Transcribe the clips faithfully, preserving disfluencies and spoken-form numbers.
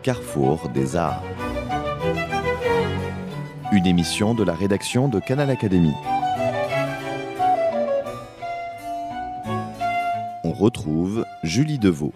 carrefour des arts. Une émission de la rédaction de Canal Académie. On retrouve Julie Deveau.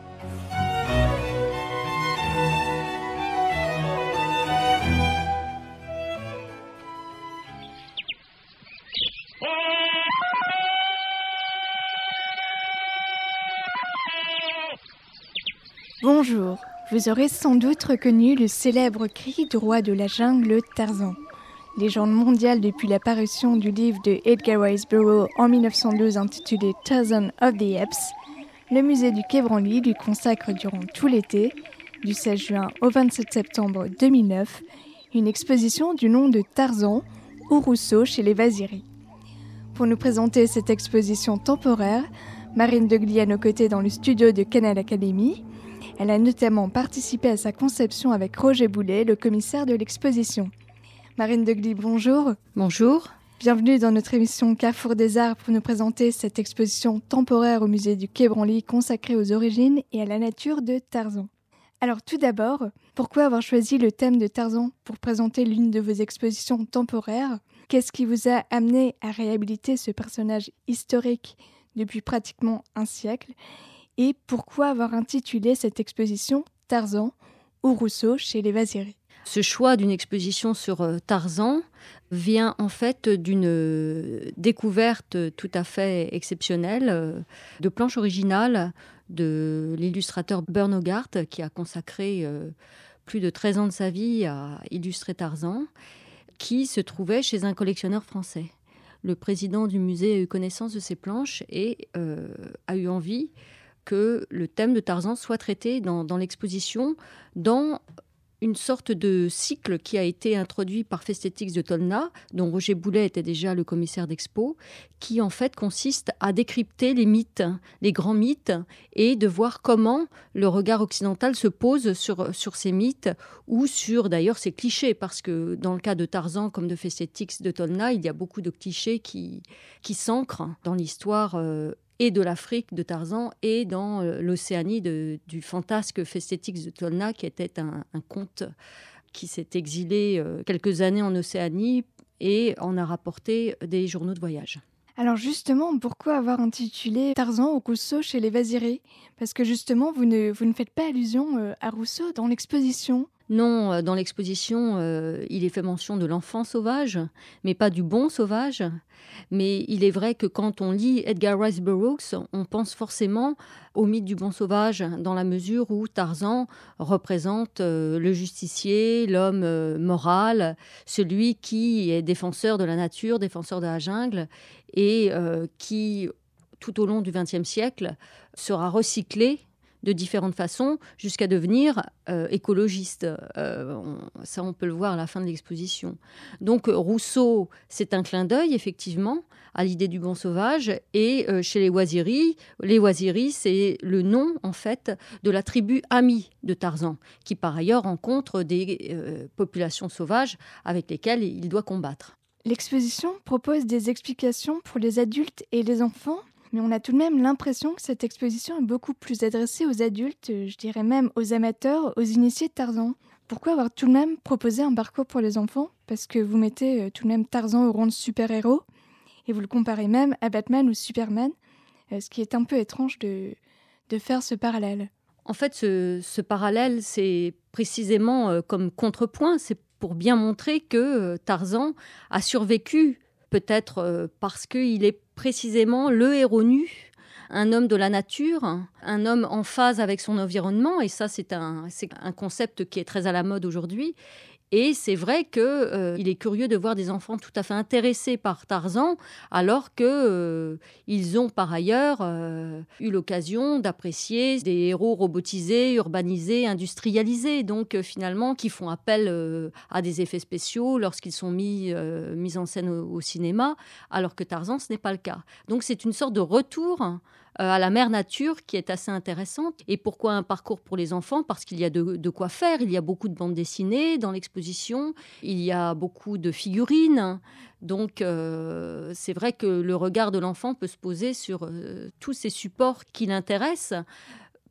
Bonjour, vous aurez sans doute reconnu le célèbre cri du roi de la jungle, Tarzan. Légende mondiale depuis la parution du livre de Edgar Rice Burroughs en mille neuf cent douze intitulé Tarzan of the Apes, le musée du Quai Branly lui consacre durant tout l'été, du seize juin au vingt-sept septembre deux mille neuf, une exposition du nom de Tarzan ou Rousseau chez les Vaziri. Pour nous présenter cette exposition temporaire, Marine Degli à nos côtés dans le studio de Canal Académie. Elle a notamment participé à sa conception avec Roger Boulet, le commissaire de l'exposition. Marine Degli, bonjour. Bonjour. Bienvenue dans notre émission Carrefour des Arts pour nous présenter cette exposition temporaire au musée du Quai Branly consacrée aux origines et à la nature de Tarzan. Alors tout d'abord, pourquoi avoir choisi le thème de Tarzan pour présenter l'une de vos expositions temporaires ? Qu'est-ce qui vous a amené à réhabiliter ce personnage historique depuis pratiquement un siècle ? Et pourquoi avoir intitulé cette exposition Tarzan ou Rousseau chez les Vaziri ? Ce choix d'une exposition sur Tarzan vient en fait d'une découverte tout à fait exceptionnelle de planches originales de l'illustrateur Burne Hogarth qui a consacré plus de treize ans de sa vie à illustrer Tarzan, qui se trouvait chez un collectionneur français. Le président du musée a eu connaissance de ces planches et euh, a eu envie que le thème de Tarzan soit traité dans, dans l'exposition, dans une sorte de cycle qui a été introduit par Festetics de Tolna, dont Roger Boulet était déjà le commissaire d'expo, qui en fait consiste à décrypter les mythes, les grands mythes, et de voir comment le regard occidental se pose sur, sur ces mythes, ou sur d'ailleurs ces clichés, parce que dans le cas de Tarzan comme de Festetics de Tolna, il y a beaucoup de clichés qui, qui s'ancrent dans l'histoire euh, et de l'Afrique de Tarzan et dans l'Océanie de, du fantasque Festetics de Tolna, qui était un, un conte qui s'est exilé euh, quelques années en Océanie et en a rapporté des journaux de voyage. Alors justement, pourquoi avoir intitulé Tarzan ou Rousseau chez les Vaziri ? Parce que justement, vous ne, vous ne faites pas allusion à Rousseau dans l'exposition. Non, dans l'exposition, euh, il est fait mention de l'enfant sauvage, mais pas du bon sauvage. Mais il est vrai que quand on lit Edgar Rice Burroughs, on pense forcément au mythe du bon sauvage, dans la mesure où Tarzan représente euh, le justicier, l'homme euh, moral, celui qui est défenseur de la nature, défenseur de la jungle, et euh, qui, tout au long du vingtième siècle, sera recyclé de différentes façons, jusqu'à devenir euh, écologiste. Euh, on, ça, on peut le voir à la fin de l'exposition. Donc, Rousseau, c'est un clin d'œil, effectivement, à l'idée du bon sauvage. Et euh, chez les Waziri, les Waziri, c'est le nom, en fait, de la tribu amie de Tarzan, qui, par ailleurs, rencontre des euh, populations sauvages avec lesquelles il doit combattre. L'exposition propose des explications pour les adultes et les enfants, mais on a tout de même l'impression que cette exposition est beaucoup plus adressée aux adultes, je dirais même aux amateurs, aux initiés de Tarzan. Pourquoi avoir tout de même proposé un parcours pour les enfants ? Parce que vous mettez tout de même Tarzan au rang de super-héros, et vous le comparez même à Batman ou Superman, ce qui est un peu étrange de, de faire ce parallèle. En fait, ce, ce parallèle, c'est précisément euh, comme contrepoint, c'est pour bien montrer que euh, Tarzan a survécu, peut-être euh, parce qu'il est précisément le héros nu, un homme de la nature, un homme en phase avec son environnement. Et ça, c'est un, c'est un concept qui est très à la mode aujourd'hui. Et c'est vrai qu'il euh, est curieux de voir des enfants tout à fait intéressés par Tarzan, alors qu'ils euh, ont par ailleurs euh, eu l'occasion d'apprécier des héros robotisés, urbanisés, industrialisés, donc euh, finalement qui font appel euh, à des effets spéciaux lorsqu'ils sont mis, euh, mis en scène au, au cinéma, alors que Tarzan, ce n'est pas le cas. Donc c'est une sorte de retour à la mère nature qui est assez intéressante. Et pourquoi un parcours pour les enfants ? Parce qu'il y a de, de quoi faire. Il y a beaucoup de bandes dessinées dans l'exposition. Il y a beaucoup de figurines. Donc, euh, c'est vrai que le regard de l'enfant peut se poser sur euh, tous ces supports qui l'intéressent.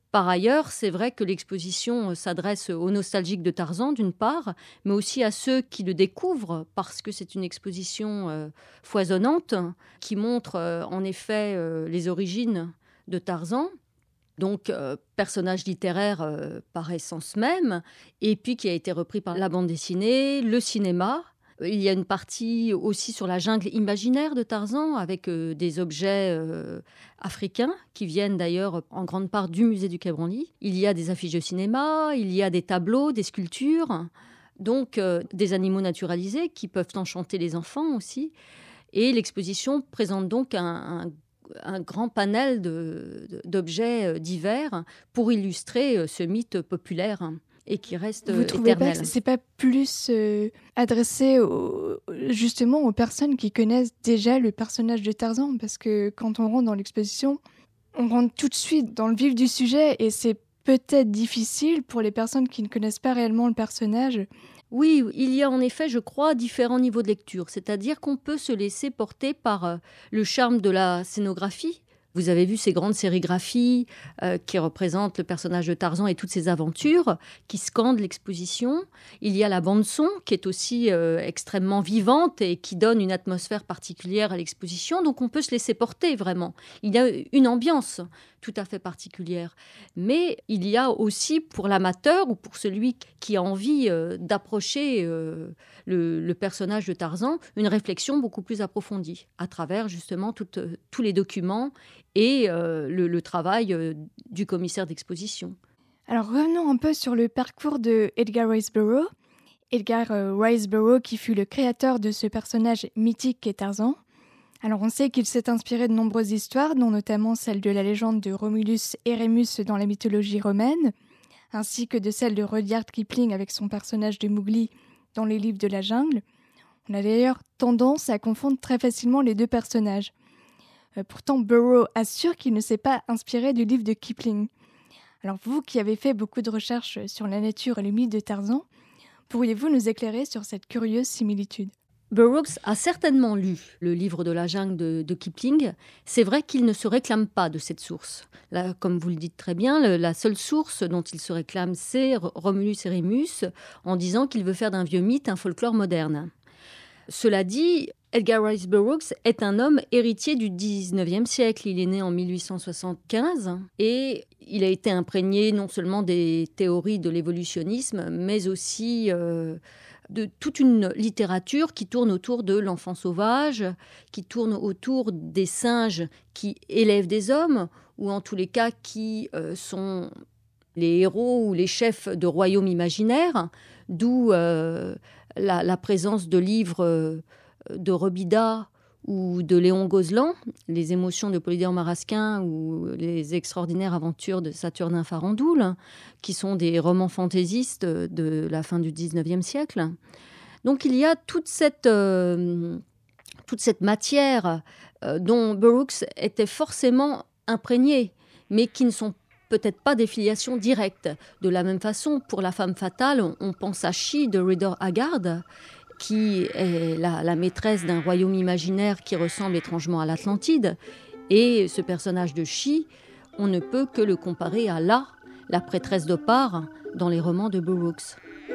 Par ailleurs, c'est vrai que l'exposition s'adresse aux nostalgiques de Tarzan, d'une part, mais aussi à ceux qui le découvrent, parce que c'est une exposition euh, foisonnante qui montre euh, en effet euh, les origines de Tarzan, donc euh, personnage littéraire euh, par essence même, et puis qui a été repris par la bande dessinée, le cinéma. Il y a une partie aussi sur la jungle imaginaire de Tarzan, avec euh, des objets euh, africains, qui viennent d'ailleurs en grande part du musée du Quai Branly. Il y a des affiches de cinéma, il y a des tableaux, des sculptures, donc euh, des animaux naturalisés qui peuvent enchanter les enfants aussi. Et l'exposition présente donc un, un, un grand panel de, de, d'objets divers pour illustrer ce mythe populaire et qui reste Vous trouvez éternel. Pas que c'est pas plus euh, adressé au, justement aux personnes qui connaissent déjà le personnage de Tarzan? Parce que quand on rentre dans l'exposition, on rentre tout de suite dans le vif du sujet et c'est peut-être difficile pour les personnes qui ne connaissent pas réellement le personnage. Oui, il y a en effet, je crois, différents niveaux de lecture. C'est-à-dire qu'on peut se laisser porter par euh, le charme de la scénographie. Vous avez vu ces grandes sérigraphies euh, qui représentent le personnage de Tarzan et toutes ses aventures, qui scandent l'exposition. Il y a la bande-son qui est aussi euh, extrêmement vivante et qui donne une atmosphère particulière à l'exposition. Donc on peut se laisser porter vraiment. Il y a une ambiance tout à fait particulière. Mais il y a aussi pour l'amateur ou pour celui qui a envie euh, d'approcher euh, le, le personnage de Tarzan, une réflexion beaucoup plus approfondie à travers justement tout, euh, tous les documents et euh, le, le travail euh, du commissaire d'exposition. Alors revenons un peu sur le parcours de Edgar Rice Burroughs. Edgar euh, Rice Burroughs qui fut le créateur de ce personnage mythique qu'est Tarzan. Alors on sait qu'il s'est inspiré de nombreuses histoires, dont notamment celle de la légende de Romulus et Rémus dans la mythologie romaine, ainsi que de celle de Rudyard Kipling avec son personnage de Mowgli dans les livres de la jungle. On a d'ailleurs tendance à confondre très facilement les deux personnages. Euh, pourtant, Burroughs assure qu'il ne s'est pas inspiré du livre de Kipling. Alors vous qui avez fait beaucoup de recherches sur la nature et le mythe de Tarzan, pourriez-vous nous éclairer sur cette curieuse similitude ? Burroughs a certainement lu le livre de la jungle de, de Kipling. C'est vrai qu'il ne se réclame pas de cette source. Là, comme vous le dites très bien, le, la seule source dont il se réclame, c'est Romulus et Rémus, en disant qu'il veut faire d'un vieux mythe un folklore moderne. Cela dit, Edgar Rice Burroughs est un homme héritier du dix-neuvième siècle. Il est né en mille huit cent soixante-quinze et il a été imprégné non seulement des théories de l'évolutionnisme, mais aussi euh, de toute une littérature qui tourne autour de l'enfant sauvage, qui tourne autour des singes qui élèvent des hommes, ou en tous les cas qui euh, sont les héros ou les chefs de royaumes imaginaires, d'où euh, la, la présence de livres euh, de Robida ou de Léon Gozlan, Les émotions de Polydore Marasquin ou Les extraordinaires aventures de Saturnin Farandoul, qui sont des romans fantaisistes de la fin du dix-neuvième siècle. Donc il y a toute cette, euh, toute cette matière euh, dont Burroughs était forcément imprégné, mais qui ne sont peut-être pas des filiations directes. De la même façon, pour La femme fatale, on, on pense à She de Rider Haggard, qui est la, la maîtresse d'un royaume imaginaire qui ressemble étrangement à l'Atlantide. Et ce personnage de She, on ne peut que le comparer à La, la prêtresse d'Opare, dans les romans de Burroughs.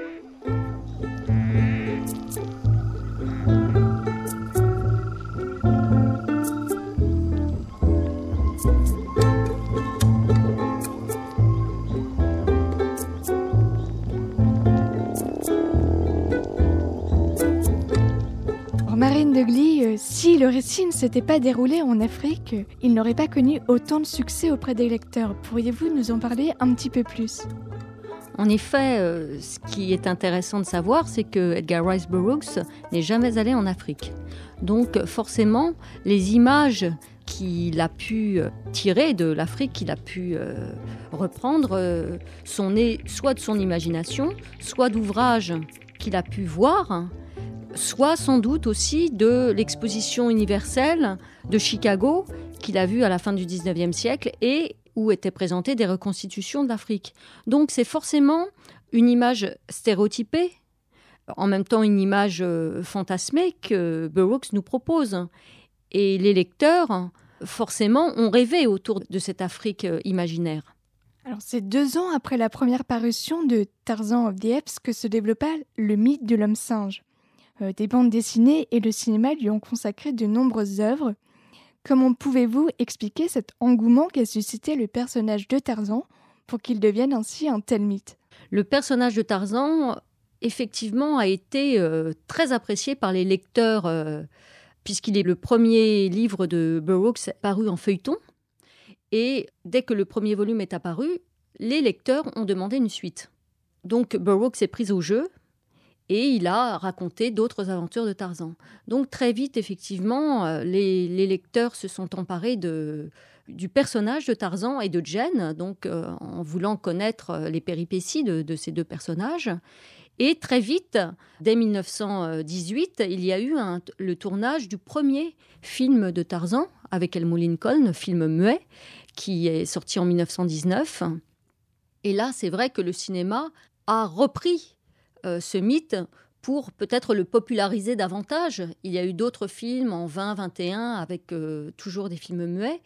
Marine de Glie, euh, si le récit ne s'était pas déroulé en Afrique, euh, il n'aurait pas connu autant de succès auprès des lecteurs. Pourriez-vous nous en parler un petit peu plus ? En effet, euh, ce qui est intéressant de savoir, c'est que Edgar Rice Burroughs n'est jamais allé en Afrique. Donc forcément, les images qu'il a pu tirer de l'Afrique, qu'il a pu euh, reprendre, euh, sont nées soit de son imagination, soit d'ouvrages qu'il a pu voir, soit sans doute aussi de l'exposition universelle de Chicago qu'il a vue à la fin du dix-neuvième siècle et où étaient présentées des reconstitutions de l'Afrique. Donc c'est forcément une image stéréotypée, en même temps une image fantasmée que Burroughs nous propose. Et les lecteurs, forcément, ont rêvé autour de cette Afrique imaginaire. Alors, c'est deux ans après la première parution de Tarzan of the Apes que se développa le mythe de l'homme singe. Euh, des bandes dessinées et le cinéma lui ont consacré de nombreuses œuvres. Comment pouvez-vous expliquer cet engouement qu'a suscité le personnage de Tarzan pour qu'il devienne ainsi un tel mythe ? Le personnage de Tarzan, effectivement, a été euh, très apprécié par les lecteurs, euh, puisqu'il est le premier livre de Burroughs paru en feuilleton. Et dès que le premier volume est apparu, les lecteurs ont demandé une suite. Donc Burroughs s'est pris au jeu et il a raconté d'autres aventures de Tarzan. Donc très vite, effectivement, les, les lecteurs se sont emparés de, du personnage de Tarzan et de Jane, donc euh, en voulant connaître les péripéties de, de ces deux personnages. Et très vite, dès mille neuf cent dix-huit, il y a eu un, le tournage du premier film de Tarzan avec Elmo Lincoln, film muet, qui est sorti en mille neuf cent dix-neuf. Et là, c'est vrai que le cinéma a repris euh, ce mythe pour peut-être le populariser davantage. Il y a eu d'autres films en vingt vingt et un avec euh, toujours des films muets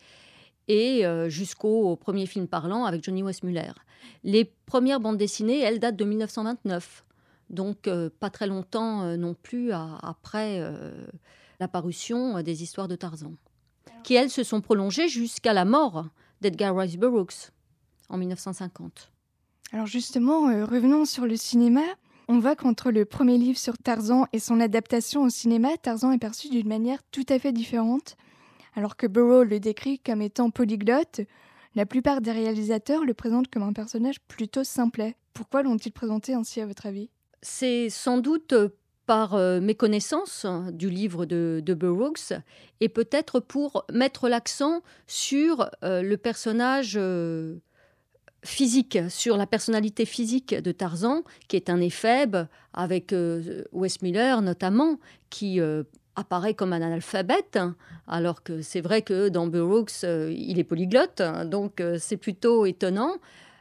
et euh, jusqu'au premier film parlant avec Johnny Weissmuller. Les premières bandes dessinées, elles datent de mille neuf cent vingt-neuf. Donc euh, pas très longtemps euh, non plus à, après euh, la parution euh, des histoires de Tarzan, qui elles se sont prolongées jusqu'à la mort d'Edgar Rice Burroughs en mille neuf cent cinquante. Alors justement, euh, revenons sur le cinéma. On voit qu'entre le premier livre sur Tarzan et son adaptation au cinéma, Tarzan est perçu d'une manière tout à fait différente. Alors que Burroughs le décrit comme étant polyglotte, la plupart des réalisateurs le présentent comme un personnage plutôt simplet. Pourquoi l'ont-ils présenté ainsi à votre avis ? C'est sans doute par euh, méconnaissance du livre de, de Burroughs et peut-être pour mettre l'accent sur euh, le personnage euh, physique, sur la personnalité physique de Tarzan, qui est un éphèbe, avec euh, Weissmuller notamment, qui euh, apparaît comme un analphabète, alors que c'est vrai que dans Burroughs, euh, il est polyglotte, donc euh, c'est plutôt étonnant.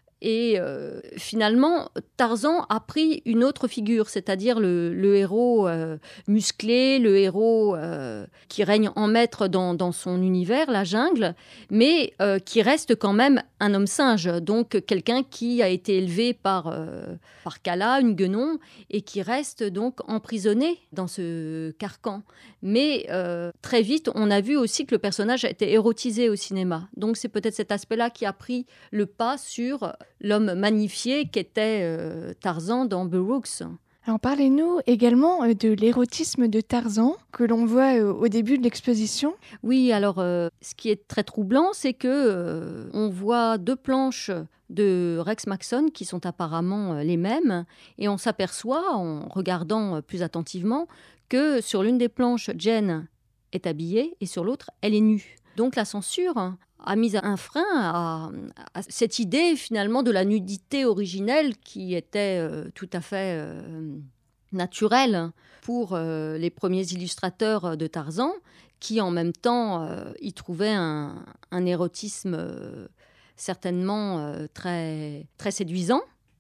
Et euh, finalement, Tarzan a pris une autre figure, c'est-à-dire le, le héros euh, musclé, le héros euh, qui règne en maître dans, dans son univers, la jungle, mais euh, qui reste quand même un homme singe, donc quelqu'un qui a été élevé par, euh, par Kala, une guenon, et qui reste donc emprisonné dans ce carcan. Mais euh, très vite, on a vu aussi que le personnage a été érotisé au cinéma. Donc c'est peut-être cet aspect-là qui a pris le pas sur l'homme magnifié qu'était euh, Tarzan dans Burroughs. Alors parlez-nous également de l'érotisme de Tarzan que l'on voit euh, au début de l'exposition. Oui, alors euh, ce qui est très troublant, c'est que euh, on voit deux planches de Rex Maxon qui sont apparemment euh, les mêmes, et on s'aperçoit en regardant euh, plus attentivement que sur l'une des planches, Jane est habillée et sur l'autre, elle est nue. Donc la censure a mis un frein à, à cette idée finalement de la nudité originelle qui était euh, tout à fait euh, naturelle pour euh, les premiers illustrateurs de Tarzan, qui en même temps euh, y trouvaient un, un érotisme euh, certainement euh, très, très séduisant.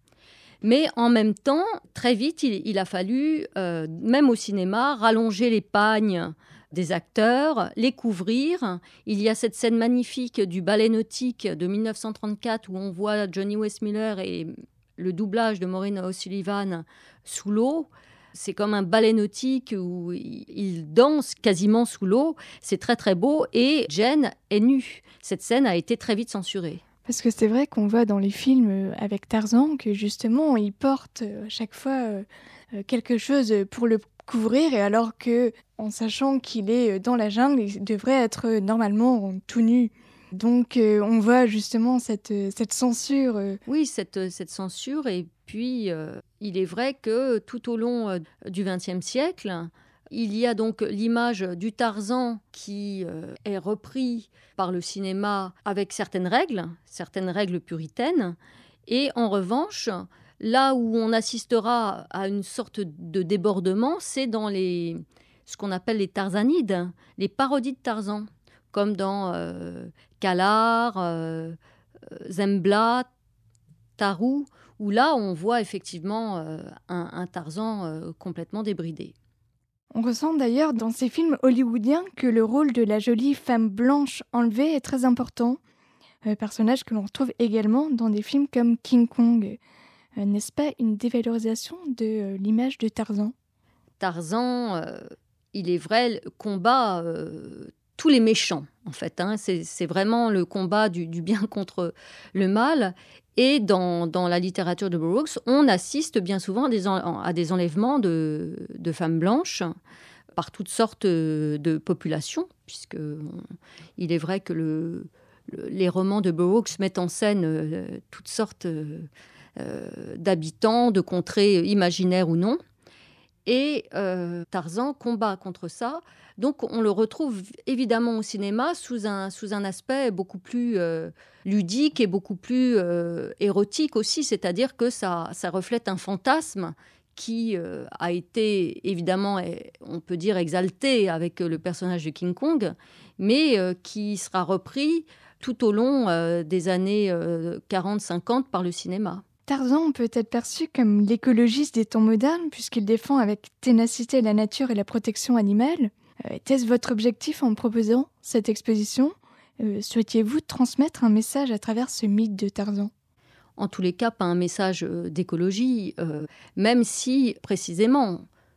Mais en même temps, très vite, il, il a fallu, euh, même au cinéma, rallonger les pagnes des acteurs, les couvrir. Il y a cette scène magnifique du ballet nautique de mille neuf cent trente-quatre où on voit Johnny Weissmuller et le doublage de Maureen O'Sullivan sous l'eau. C'est comme un ballet nautique où ils dansent quasiment sous l'eau. C'est très très beau et Jane est nue. Cette scène a été très vite censurée. Parce que c'est vrai qu'on voit dans les films avec Tarzan que justement il porte à chaque fois quelque chose pour le couvrir, et alors que, en sachant qu'il est dans la jungle, il devrait être normalement tout nu. Donc euh, on voit justement cette, cette censure. Euh. Oui, cette, cette censure. Et puis, euh, il est vrai que tout au long euh, du vingtième siècle, il y a donc l'image du Tarzan qui euh, est repris par le cinéma avec certaines règles, certaines règles puritaines. Et en revanche, là où on assistera à une sorte de débordement, c'est dans les, ce qu'on appelle les tarzanides, les parodies de Tarzan, comme dans euh, Kalar, euh, Zembla, Tarou, où là on voit effectivement euh, un, un Tarzan euh, complètement débridé. On ressent d'ailleurs dans ces films hollywoodiens que le rôle de la jolie femme blanche enlevée est très important. euh, personnage que l'on retrouve également dans des films comme King Kong. Euh, n'est-ce pas une dévalorisation de euh, l'image de Tarzan ? Tarzan, euh, il est vrai, combat euh, tous les méchants, en fait. Hein. C'est, c'est vraiment le combat du, du bien contre le mal. Et dans, dans la littérature de Burroughs, on assiste bien souvent à des, en, à des enlèvements de, de femmes blanches par toutes sortes de populations, puisque on, il est vrai que le, le, les romans de Burroughs mettent en scène euh, toutes sortes euh, d'habitants, de contrées imaginaires ou non. Et euh, Tarzan combat contre ça. Donc on le retrouve évidemment au cinéma sous un, sous un aspect beaucoup plus euh, ludique et beaucoup plus euh, érotique aussi. C'est-à-dire que ça, ça reflète un fantasme qui euh, a été évidemment, on peut dire, exalté avec le personnage de King Kong, mais euh, qui sera repris tout au long euh, des années euh, quarante cinquante par le cinéma. Tarzan peut être perçu comme l'écologiste des temps modernes puisqu'il défend avec ténacité la nature et la protection animale. Euh, était-ce votre objectif en proposant cette exposition ? euh, Souhaitiez-vous transmettre un message à travers ce mythe de Tarzan ? En tous les cas, pas un message d'écologie, euh, même si précisément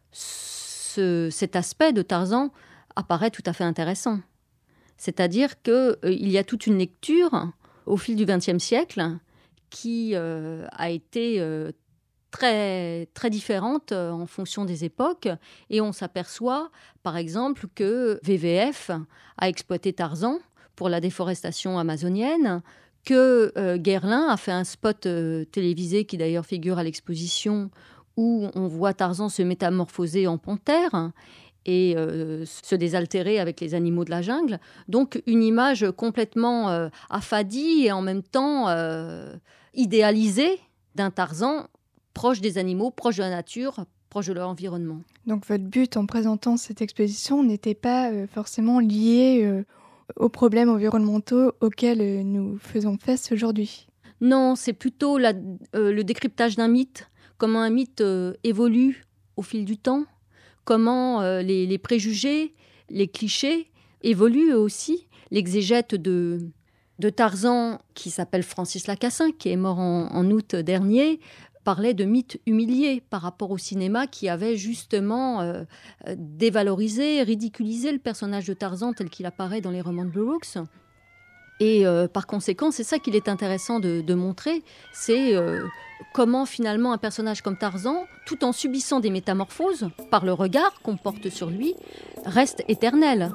ce, cet aspect de Tarzan apparaît tout à fait intéressant. C'est-à-dire qu'il euh, y a toute une lecture au fil du vingtième siècle qui euh, a été euh, très, très différente euh, en fonction des époques. Et on s'aperçoit, par exemple, que V V F a exploité Tarzan pour la déforestation amazonienne, que euh, Guerlain a fait un spot euh, télévisé qui d'ailleurs figure à l'exposition où on voit Tarzan se métamorphoser en panthère et euh, se désaltérer avec les animaux de la jungle. Donc une image complètement euh, affadie et en même temps euh, idéalisée d'un Tarzan proche des animaux, proche de la nature, proche de leur environnement. Donc votre but en présentant cette exposition n'était pas euh, forcément lié euh, aux problèmes environnementaux auxquels euh, nous faisons face aujourd'hui ? Non, c'est plutôt la, euh, le décryptage d'un mythe, comment un mythe euh, évolue au fil du temps, comment euh, les, les préjugés, les clichés évoluent aussi. L'exégète de, de Tarzan, qui s'appelle Francis Lacassin, qui est mort en, en août dernier, parlait de mythes humiliés par rapport au cinéma qui avait justement euh, dévalorisé, ridiculisé le personnage de Tarzan tel qu'il apparaît dans les romans de Burroughs. Et euh, par conséquent, c'est ça qu'il est intéressant de, de montrer, c'est euh, comment finalement un personnage comme Tarzan, tout en subissant des métamorphoses par le regard qu'on porte sur lui, reste éternel.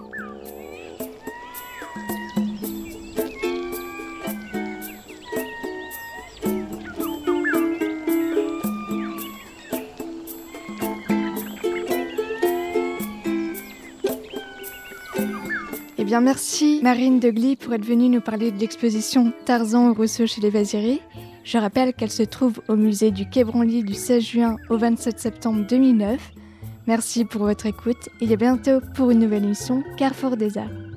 Eh bien, merci Marine Degli pour être venue nous parler de l'exposition Tarzan au Rousseau chez les Vaziri. Je rappelle qu'elle se trouve au musée du Quai Branly du seize juin au vingt-sept septembre deux mille neuf. Merci pour votre écoute et à bientôt pour une nouvelle émission Carrefour des Arts.